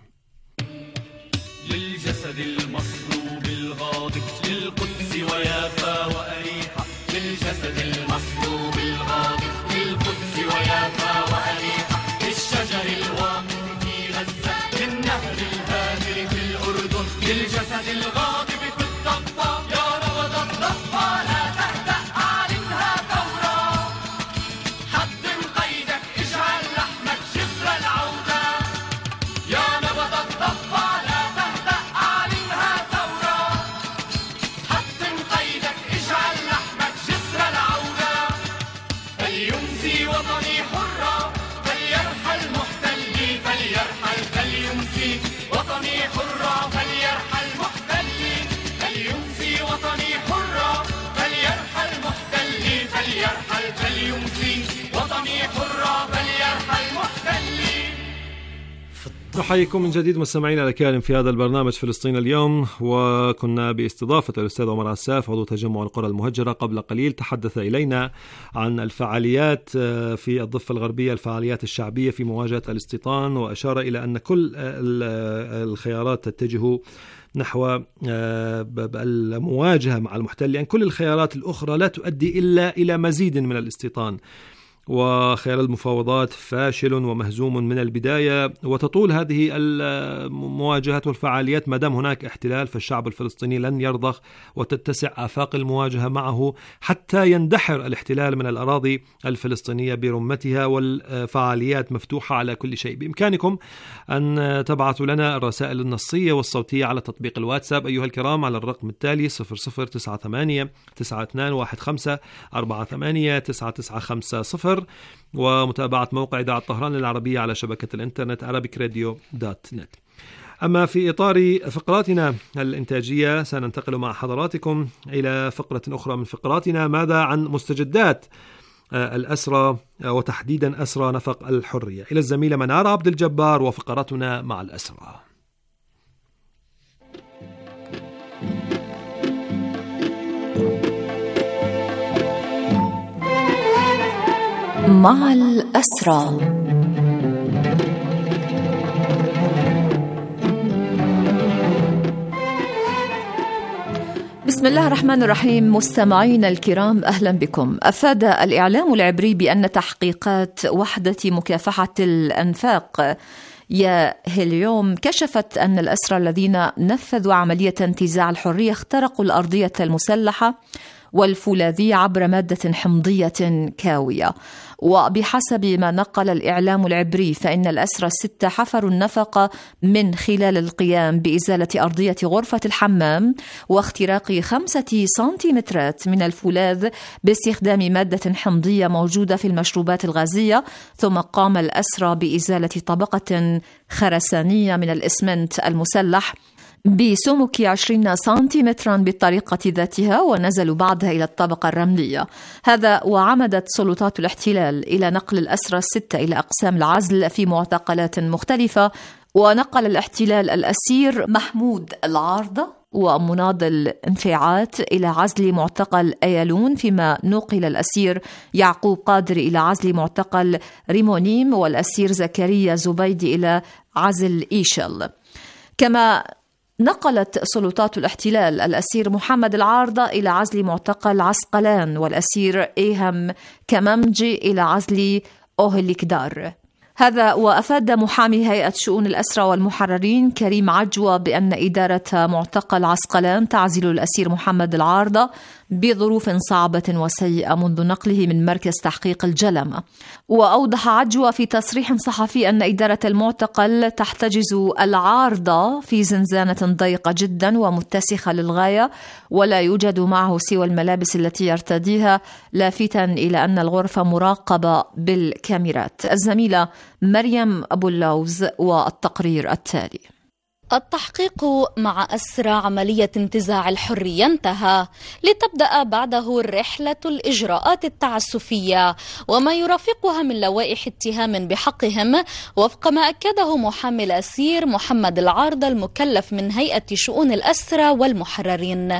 للجسد المصلوب الغاضب للقدس ويافا وأريحة، للجسد المصلوب الغاضب للقدس ويافا وأريحة، للشجر الواقف في غزة، للنهر الهادر في الأردن، للجسد الغاضب في الضفة، يا نبض الضفة لا تهدأ أعلنها ثورة، حطم قيدك اجعل لحمك جسر العودة، يا نبض الضفة لا تهدأ أعلنها ثورة، حطم قيدك اجعل لحمك جسر العودة، فليمسي وطني حرة فليرحل محتلي، فليرحل فليمسي وطني حرة فليرحل محتلي، فليمسي وطني حرة فليرحل محتلي، فليرحل فليمسي وطني حرة فليرحل محتلي. في نحييكم من جديد مستمعينا الكرام في هذا البرنامج فلسطين اليوم، وكنا باستضافة الأستاذ عمر عساف عضو تجمع القرى المهجرة. قبل قليل تحدث إلينا عن الفعاليات في الضفة الغربية، الفعاليات الشعبية في مواجهة الاستيطان، وأشار إلى أن كل الخيارات تتجه نحو المواجهة مع المحتل، لأن كل الخيارات الأخرى لا تؤدي إلا إلى مزيد من الاستيطان، وخيار المفاوضات فاشل ومهزوم من البداية. وتطول هذه المواجهات والفعاليات ما دام هناك احتلال، فالشعب الفلسطيني لن يرضخ وتتسع آفاق المواجهة معه حتى يندحر الاحتلال من الأراضي الفلسطينية برمتها، والفعاليات مفتوحة على كل شيء. بإمكانكم أن تبعثوا لنا الرسائل النصية والصوتية على تطبيق الواتساب أيها الكرام على الرقم التالي 0098 9215 48 9950، ومتابعة موقع إذاعة طهران العربية على شبكة الإنترنت arabicradio.net. أما في إطار فقراتنا الإنتاجية سننتقل مع حضراتكم إلى فقرة أخرى من فقراتنا. ماذا عن مستجدات الأسرى وتحديدا أسرى نفق الحرية؟ إلى الزميلة منار عبد الجبار وفقرتنا مع الأسرى. مع الأسرى. بسم الله الرحمن الرحيم. مستمعين الكرام، أهلا بكم. أفاد الإعلام العبري بأن تحقيقات وحدة مكافحة الأنفاق يا هليوم كشفت أن الأسرى الذين نفذوا عملية انتزاع الحرية اخترقوا الأرضية المسلحة والفولاذية عبر مادة حمضية كاوية. وبحسب ما نقل الإعلام العبري فإن الأسرى 6 حفروا النفق من خلال القيام بإزالة أرضية غرفة الحمام واختراق 5 سنتيمترات من الفولاذ باستخدام مادة حمضية موجودة في المشروبات الغازية، ثم قام الأسرى بإزالة طبقة خرسانية من الإسمنت المسلح بسمك 20 سنتيمترا بالطريقة ذاتها، ونزلوا بعدها إلى الطبقة الرملية. هذا وعمدت سلطات الاحتلال إلى نقل الأسرى 6 إلى أقسام العزل في معتقلات مختلفة. ونقل الاحتلال الأسير محمود العارضة ومناضل انفعات إلى عزل معتقل أيالون، فيما نقل الأسير يعقوب قادر إلى عزل معتقل ريمونيم، والأسير زكريا زبيدي إلى عزل إيشل. كما نقلت سلطات الاحتلال الأسير محمد العارضة إلى عزل معتقل عسقلان، والأسير إيهم كممجي إلى عزل أوهليكدار. هذا وأفاد محامي هيئة شؤون الأسرى والمحررين كريم عجوة بأن إدارة معتقل عسقلان تعزل الأسير محمد العارضة بظروف صعبة وسيئة منذ نقله من مركز تحقيق الجلمة. وأوضح عجوة في تصريح صحفي أن إدارة المعتقل تحتجز العارضة في زنزانة ضيقة جدا ومتسخة للغاية، ولا يوجد معه سوى الملابس التي يرتديها، لافتا إلى أن الغرفة مراقبة بالكاميرات. الزميلة مريم أبو اللوز والتقرير التالي. التحقيق مع أسرى عملية انتزاع الحرية انتهى، لتبدأ بعده رحلة الإجراءات التعسفية وما يرافقها من لوائح اتهام بحقهم، وفق ما أكده محامي الأسير محمد العارضة المكلف من هيئة شؤون الأسرى والمحررين.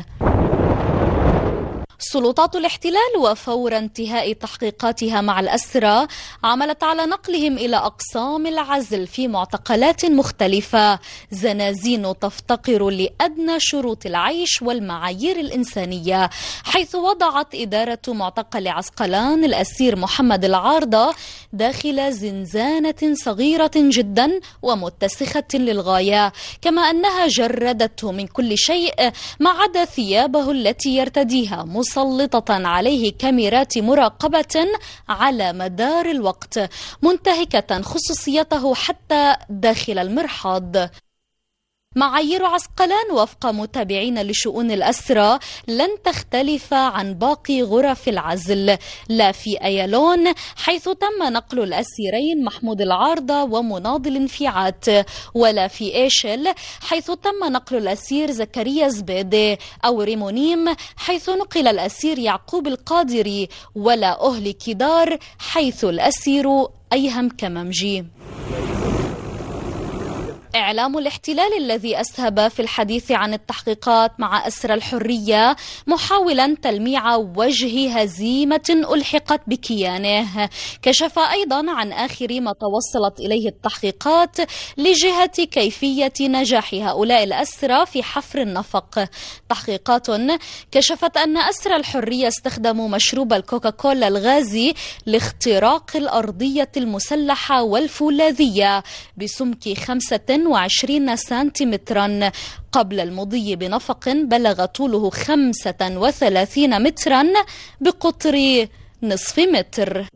سلطات الاحتلال وفور انتهاء تحقيقاتها مع الأسرى عملت على نقلهم إلى أقسام العزل في معتقلات مختلفة، زنازين تفتقر لأدنى شروط العيش والمعايير الإنسانية، حيث وضعت إدارة معتقل عسقلان الأسير محمد العارضة داخل زنزانة صغيرة جدا ومتسخة للغاية، كما أنها جردته من كل شيء ما عدا ثيابه التي يرتديها، مسلطة عليه كاميرات مراقبة على مدار الوقت، منتهكة خصوصيته حتى داخل المرحاض. معايير عسقلان وفق متابعين لشؤون الأسرى لن تختلف عن باقي غرف العزل، لا في أيالون حيث تم نقل الأسيرين محمود العارضة ومناضل انفعات، ولا في إيشل حيث تم نقل الأسير زكريا زبيدي، أو ريمونيم حيث نقل الأسير يعقوب القادري، ولا أوهليكدار حيث الأسير أيهم كممجي. إعلام الاحتلال الذي أسهب في الحديث عن التحقيقات مع أسرى الحرية محاولا تلميع وجه هزيمة ألحقت بكيانه. كشف أيضا عن آخر ما توصلت إليه التحقيقات لجهة كيفية نجاح هؤلاء الأسرى في حفر النفق. تحقيقات كشفت أن أسرى الحرية استخدموا مشروب الكوكاكولا الغازي لاختراق الأرضية المسلحة والفولاذية بسمك 25 سنتيمترا قبل المضي بنفق بلغ طوله 35 مترا بقطر نصف متر.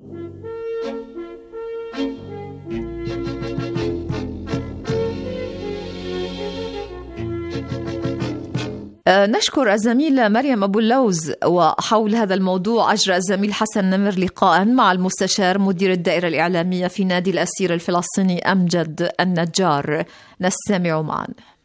نشكر الزميل مريم أبو اللوز. وحول هذا الموضوع أجرى الزميل حسن نمر لقاء مع المستشار مدير الدائرة الإعلامية في نادي الأسير الفلسطيني أمجد النجار. نستمع معا.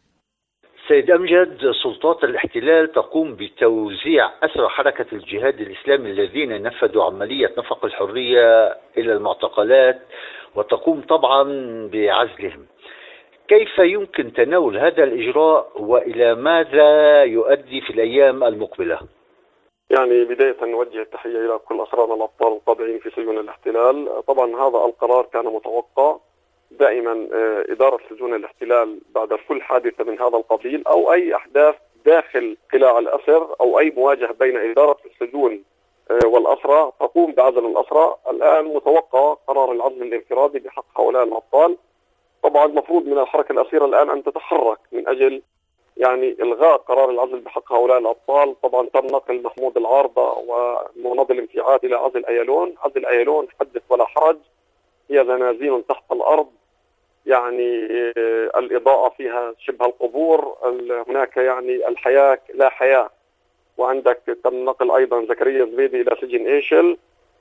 سيد أمجد، سلطات الاحتلال تقوم بتوزيع أسرى حركة الجهاد الإسلامي الذين نفذوا عملية نفق الحرية إلى المعتقلات، وتقوم طبعا بعزلهم. كيف يمكن تناول هذا الإجراء وإلى ماذا يؤدي في الأيام المقبلة؟ يعني بداية نوجه التحية إلى كل أسرانا الأبطال القابعين في سجون الاحتلال. طبعا هذا القرار كان متوقع. دائما إدارة سجون الاحتلال بعد كل حادثة من هذا القبيل أو أي أحداث داخل قلاع الأسر أو أي مواجهة بين إدارة السجون والأسرى تقوم بعزل الأسرى. الآن متوقع قرار العزل الانفرادي بحق هؤلاء الأبطال. طبعا المفروض من الحركة الأسيرة الآن أن تتحرك من أجل يعني إلغاء قرار العزل بحق هؤلاء الأبطال. طبعا تم نقل محمود العارضة ومناضل الانفعال إلى عزل أيالون. عزل أيالون حدث ولا حرج، هي زنازين تحت الأرض، يعني الإضاءة فيها شبه القبور، هناك يعني الحياة لا حياة. وعندك تم نقل أيضا زكريا زبيدي إلى سجن إيشل،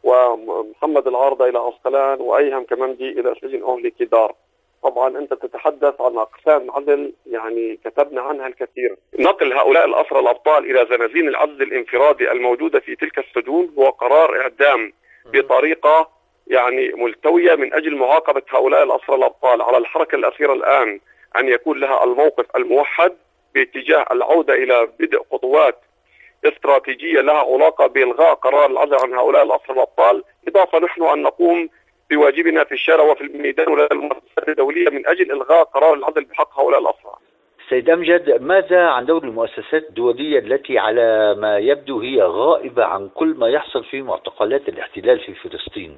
ومحمد العارضة إلى عسقلان، وأيهم كمنجي إلى سجن أهلي كدار. طبعا أنت تتحدث عن أقسام عزل يعني كتبنا عنها الكثير. نقل هؤلاء الأسرى الأبطال إلى زنازين العزل الانفرادي الموجودة في تلك السجون هو قرار إعدام بطريقة يعني ملتوية من أجل معاقبة هؤلاء الأسرى الأبطال. على الحركة الأسيرة الآن أن يكون لها الموقف الموحد باتجاه العودة إلى بدء خطوات استراتيجية لها علاقة بإلغاء قرار العزل عن هؤلاء الأسرى الأبطال. إضافة نحن أن نقوم بواجبنا في الشارع وفي الميدان وللمؤسسات الدولية من أجل إلغاء قرار العزل بحق هؤلاء الأسرى. سيد أمجد، ماذا عن دور المؤسسات الدولية التي على ما يبدو هي غائبة عن كل ما يحصل في معتقلات الاحتلال في فلسطين؟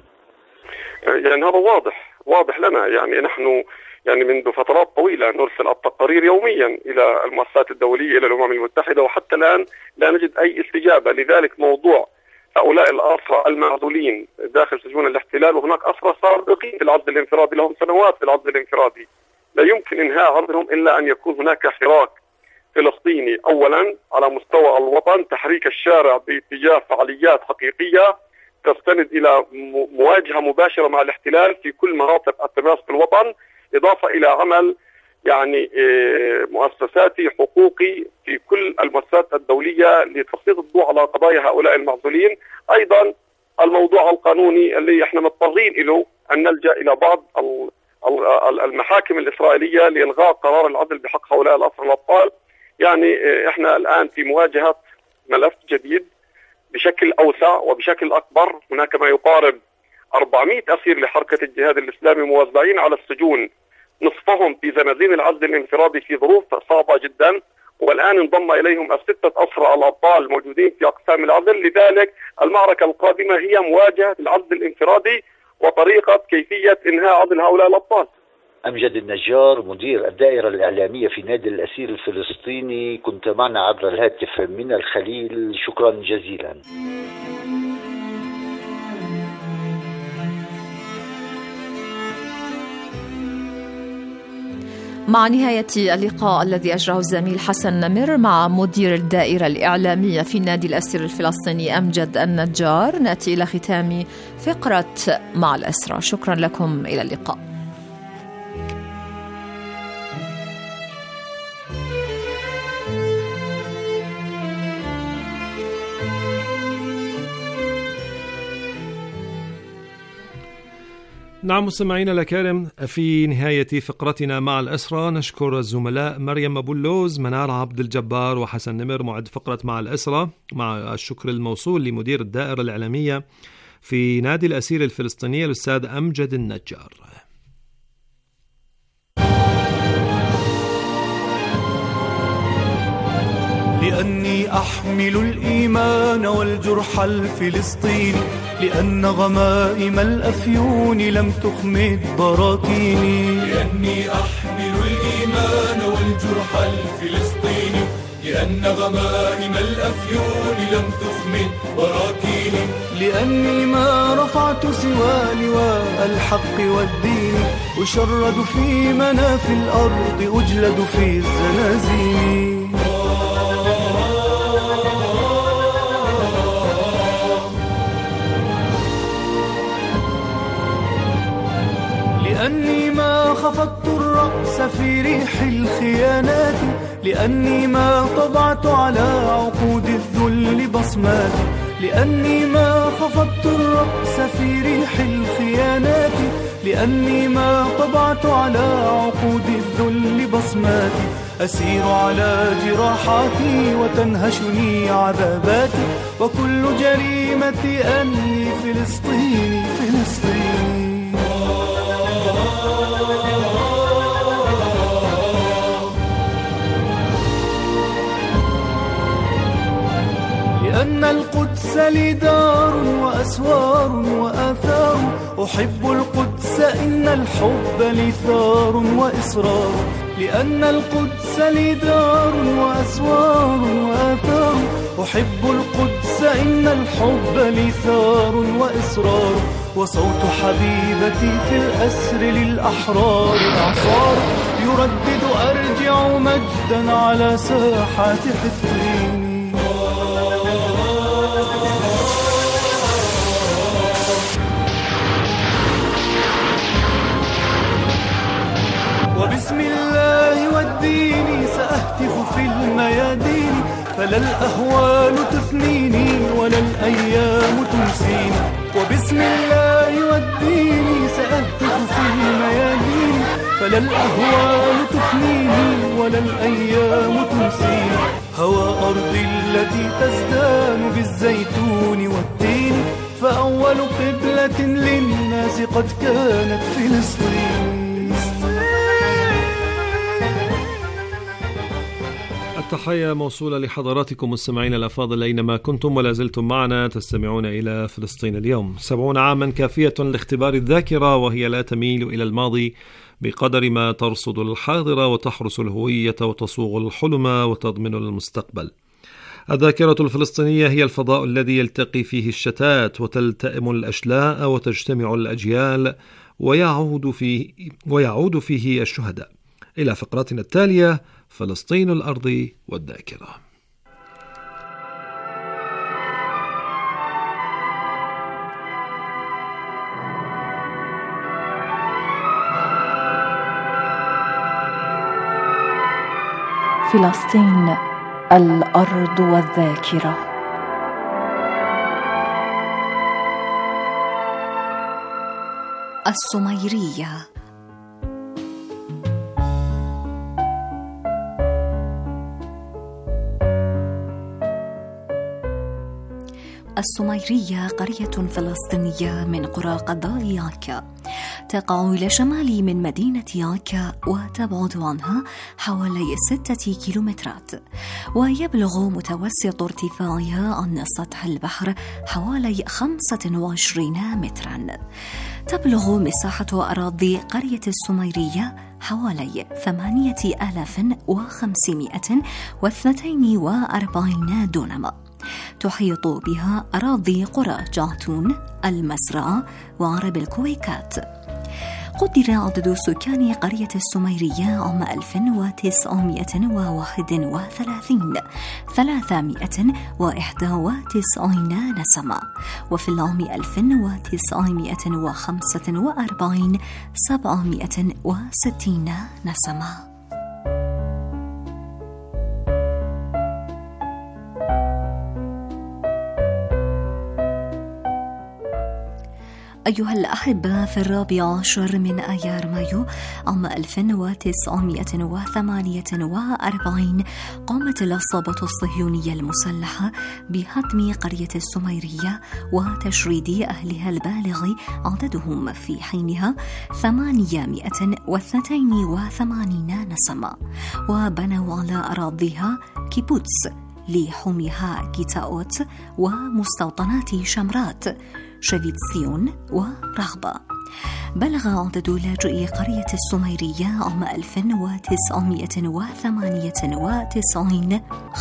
يعني هذا واضح لنا. يعني نحن يعني منذ فترات طويلة نرسل التقارير يوميا إلى المؤسسات الدولية إلى الأمم المتحدة، وحتى الآن لا نجد أي استجابة. لذلك موضوع هؤلاء الأسرى المعزولين داخل سجون الاحتلال، وهناك أسرى سابقين في العزل الانفرادي لهم سنوات في العزل الانفرادي، لا يمكن إنهاء عزلهم إلا أن يكون هناك حراك فلسطيني أولا على مستوى الوطن، تحريك الشارع باتجاه فعاليات حقيقية تستند إلى مواجهة مباشرة مع الاحتلال في كل مراتب التماس في الوطن، إضافة إلى عمل يعني مؤسساتي حقوقي في كل المؤسسات الدولية لتسليط الضوء على قضايا هؤلاء المعزولين. أيضا الموضوع القانوني اللي احنا مضطرين له أن نلجأ إلى بعض المحاكم الإسرائيلية لإلغاء قرار العزل بحق هؤلاء الأسرى الأبطال. يعني احنا الآن في مواجهة ملف جديد بشكل أوسع وبشكل أكبر. هناك ما يقارب 400 أسير لحركة الجهاد الإسلامي موزعين على السجون، نصفهم في زنازين العزل الانفرادي في ظروف صعبة جدا، والآن انضم إليهم الستة أسرى الأبطال موجودين في أقسام العزل. لذلك المعركة القادمة هي مواجهة العزل الانفرادي وطريقة كيفية إنهاء عزل هؤلاء الأبطال. أمجد النجار، مدير الدائرة الإعلامية في نادي الأسير الفلسطيني، كنت معنا عبر الهاتف من الخليل. شكرا جزيلا. مع نهاية اللقاء الذي أجراه الزميل حسن نمر مع مدير الدائرة الإعلامية في نادي الأسير الفلسطيني أمجد النجار، نأتي إلى ختام فقرة مع الأسرى. شكرا لكم، إلى اللقاء. نعم مستمعينا الأكارم، في نهاية فقرتنا مع الأسرة نشكر الزملاء مريم أبو اللوز، منار عبد الجبار وحسن نمر معد فقرة مع الأسرة، مع الشكر الموصول لمدير الدائرة الإعلامية في نادي الأسير الفلسطيني الأستاذ أمجد النجار. لأني أحمل الإيمان والجرح الفلسطيني، لأن غمائم الأفيون لم تخمد براكيني. لأني أحمل الإيمان والجرح الفلسطيني، لأن غمائم الأفيون لم تخمد براكيني. لأني ما رفعت سوى لواء الحق والدين، أشرد في مناف الأرض أجلد في الزنازين. لأني ما خفضت الرأس في ريح الخيانات، لأني ما طبعت على عقود الذل بصمات. لأني ما خفضت الرأس في ريح الخيانات، لأني ما طبعت على عقود الذل بصمات. أسير على جراحاتي وتنهشني عذاباتي، وكل جريمتي أني فلسطيني فلسطيني. لأن القدس لي دار وأسوار وآثار، أحب القدس إن الحب لي ثار وإصرار. لأن القدس لي دار وأسوار وآثار، أحب القدس إن الحب لي ثار وإصرار. وصوت حبيبتي في الأسر للأحرار إعصار، يردد أرجع مجدا على ساحات حطين. وبسم الله والدين سأهتف في الميادين، فلا الأهوال تفنيني ولا الأيام تنسيني. وبسم الله والدين سأهتف في الميادين، فلا الأهوال تفنيني ولا الأيام تنسيني. هوى أرضي التي تزدان بالزيتون والتين، فأول قبلة للناس قد كانت فلسطين. التحية موصولة لحضراتكم مستمعين الأفاضل أينما كنتم ولا زلتم معنا تستمعون إلى فلسطين اليوم. 70 عاما كافية لاختبار الذاكرة، وهي لا تميل إلى الماضي بقدر ما ترصد الحاضر وتحرس الهوية وتصوغ الحلم وتضمن المستقبل. الذاكرة الفلسطينية هي الفضاء الذي يلتقي فيه الشتات وتلتئم الأشلاء وتجتمع الأجيال ويعود فيه الشهداء. إلى فقرتنا التالية، فلسطين الأرض والذاكرة. فلسطين الأرض والذاكرة. السميرية. السميرية قرية فلسطينية من قرى قضاء ياكا، تقع إلى شمال من مدينة ياكا وتبعد عنها حوالي 6 كيلومترات، ويبلغ متوسط ارتفاعها عن سطح البحر حوالي 25 مترا. تبلغ مساحة أراضي قرية السميرية حوالي 8542 دونما. تحيط بها أراضي قرى جعتون، المزرعة، وعرب الكويكات. قدر عدد سكان قرية السميرية عام 1931 391 نسمة، وفي العام 1945 760 نسمة. أيها الأحبة، في 14 من آيار مايو عام 1948 قامت العصابة الصهيونية المسلحة بهدم قرية السميرية وتشريد أهلها البالغ عددهم في حينها 882 نسمة، وبنوا على أراضيها كيبوتس لحميها كيتاوت ومستوطنات شمرات، شفيتسيون ورغبة. بلغ عدد لاجئي قرية السميرية عام 1998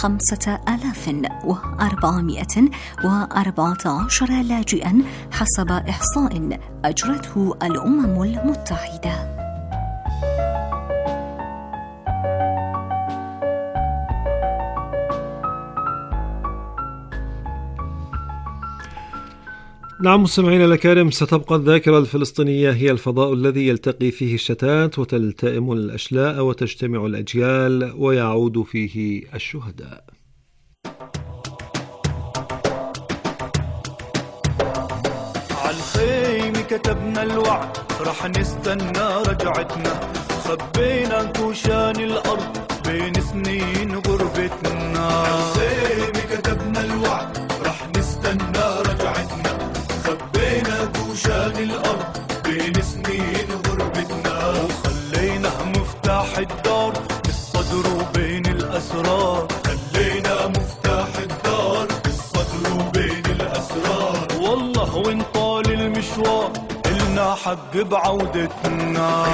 5414 لاجئا حسب إحصاء أجرته الأمم المتحدة. نعم مستمعينا الأكارم، ستبقى الذاكرة الفلسطينية هي الفضاء الذي يلتقي فيه الشتات وتلتئم الأشلاء وتجتمع الأجيال ويعود فيه الشهداء. عالخيم كتبنا الوعد رح نستنى رجعتنا، خبينا كوشان الأرض بين سنين غربتنا. عالخيم كتبنا الوعد رح نستنى رجعتنا، خبينا كوشان الأرض بين سنين غربتنا. وخلينا مفتاح الدار بالصدر وبين الأسرار، خلينا مفتاح الدار بالصدر وبين الأسرار. والله وين طال المشوار إلنا حق بعودتنا.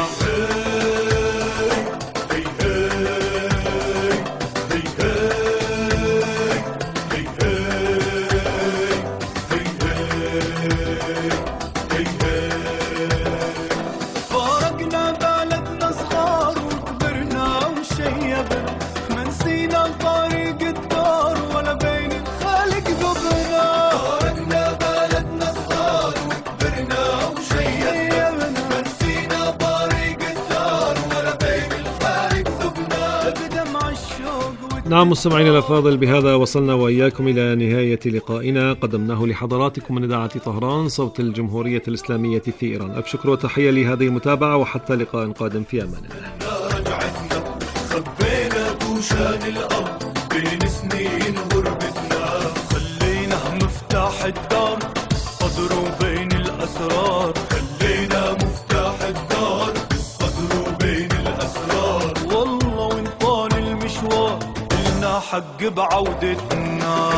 نعم مستمعينا الأفاضل، بهذا وصلنا وإياكم إلى نهاية لقائنا قدمناه لحضراتكم من إذاعة طهران صوت الجمهورية الإسلامية في إيران. أبشكر وتحية لهذه المتابعة، وحتى لقاء قادم في أمان الله. خبينا كوشان الأرض بين سنين غربتنا، خلينا مفتاح الدار بالصدر وبين الأسرار، خلينا مفتاح الدار بالصدر وبين الأسرار. والله وين طال المشوار إلنا حق بعودتنا.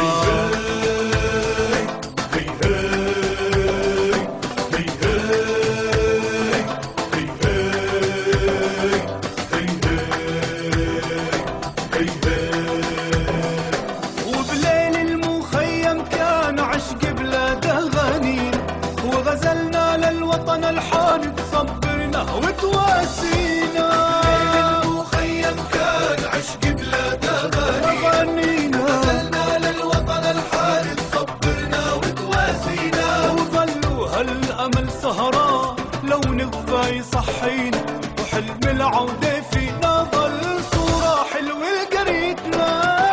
وبليل المخيم كان عشق بلاده غنينا، وغزلنا للوطن الحارب صبرنا وتواسينا. المخيم كان عشق بلاده غنينا، غزلنا للوطن الحارب صبرنا وتواسينا. وظلوا هالأمل سهران لو نغفى يصحينا، وحلم العودة فينا ظل صورة حلوة لقريتنا.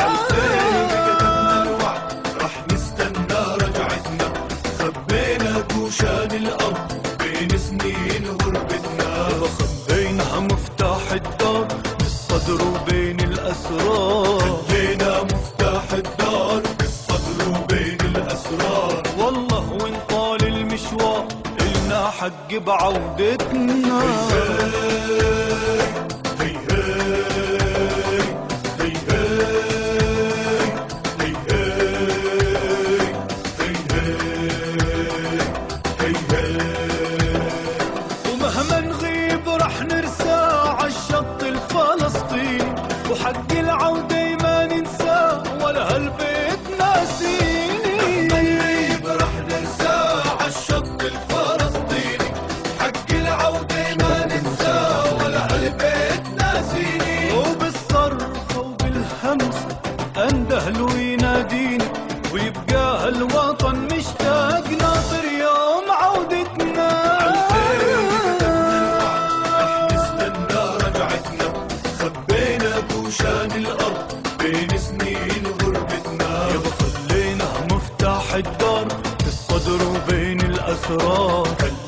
كوشان الأرض بين سنين غربتنا، خبينا مفتاح الدار بالصدر وبين الأسرار، خلينا مفتاح الدار بالصدر وبين الأسرار. والله وين طال المشوار إلنا حق بعودتنا. ومهما نغيب رح نرسى عالشط الفلسطيني، وحق العودة ما ننسى ولا هالبيت ناسيني. مهما نغيب رح نرسى عالشط الفلسطيني، حق العودة ما ننسى ولا هالبيت ناسيني. وبالصرخة وبالهمسة أندهل ويناديني، ويبقى هالوطن مشتاق ناطر يوم عودتنا. كوشان الأرض بين سنين غربتنا، يبا خلينا مفتاح الدار بالصدر وبين الأسرار. الأشرار